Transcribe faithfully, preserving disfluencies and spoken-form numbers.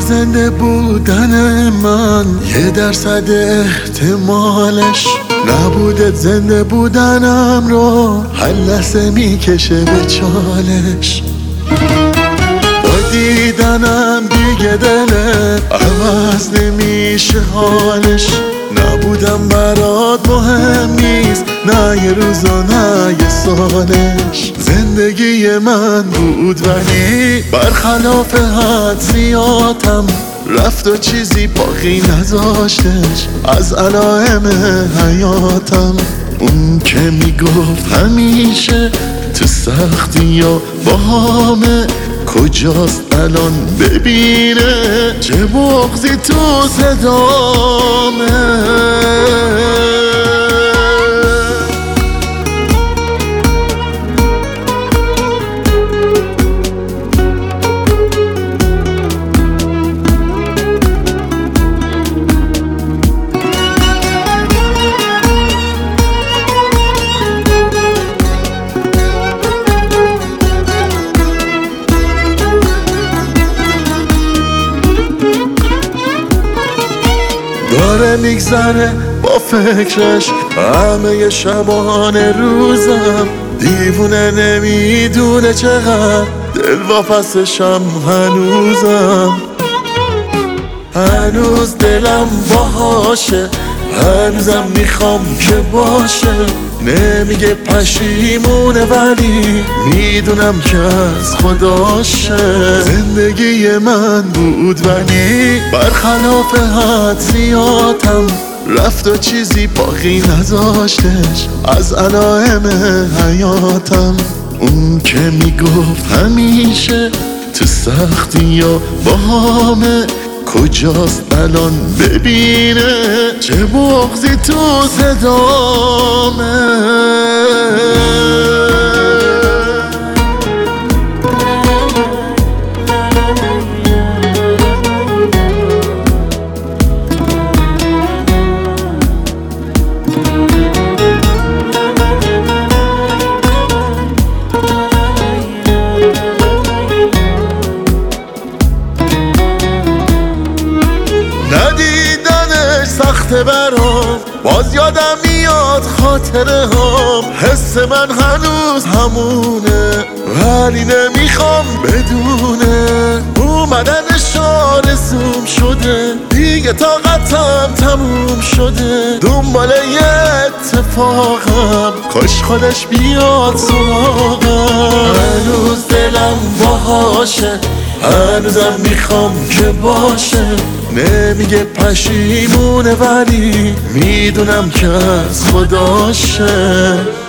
زنده بودن من یه درصد احتمالش نبوده، زنده بودنم رو هر لحظه میکشه به چالش. با دیدنم دیگه دلت عوض نمیشه حالش. نبودم برات مهم نیست، نه یه روز و نه یه سالش. زندگی من بود ولی برخلاف حد زیادم رفت و چیزی باقی نذاشتش از علائم حیاتم. اون که میگفت همیشه تو سختی یا با همه کجاست الان ببینه چه بغضی تو صدامه. داره میگذره با فکرش همه شبانه روزم. دیوونه نمیدونه چقدر دل واپسشم هنوزم. هنوز دلم باهاشه، هنوزم میخوام که باشه. نمیگه پشیمونه ولی میدونم که از خداشه. زندگی من بود ولی برخلاف حد زیادم رفت و چیزی باقی نذاشتش از علائم حیاتم. اون که میگفت همیشه تو سختی یا با همه کجاست الان ببینه چه بغضی تو صدامه. ندیدنش سخته برام، باز یادم میاد خاطره هم. حس من هنوز همونه ولی نمیخوام بدونه. اومدنش آرزوم شده، دیگه طاقتم تموم شده. دنبال یه اتفاقم، کاش خودش بیاد سراغم. هنوز دلم باهاشه، هنوزم میخوام که باشه. نمیگه پشیمونه ولی میدونم که از خداشه.